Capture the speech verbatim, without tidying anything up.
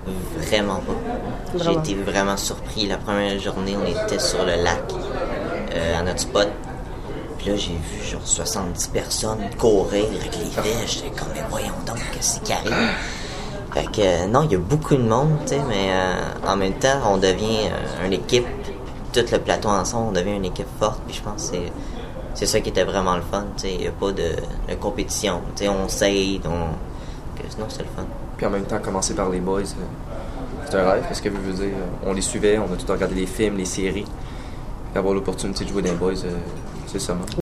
Vraiment pas. J'ai Vraiment. été vraiment surpris. La première journée, on était sur le lac, euh, à notre spot. Puis là, j'ai vu genre soixante-dix personnes courir avec les fiches. J'étais comme, mais voyons donc, qu'est-ce qui arrive? Fait que, euh, non, il y a beaucoup de monde, tu sais, mais euh, en même temps, on devient euh, une équipe. Tout le plateau ensemble, on devient une équipe forte. Puis je pense que c'est, c'est ça qui était vraiment le fun, tu sais. Il n'y a pas de, de compétition. Tu sais, on s'aide, on... que sinon, c'est le fun. Puis en même temps, commencer par les boys, euh, c'est un rêve. Qu'est-ce que vous voulez dire? On les suivait, on a tout regardé les films, les séries. Puis avoir l'opportunité de jouer dans les boys, euh, c'est ça, moi.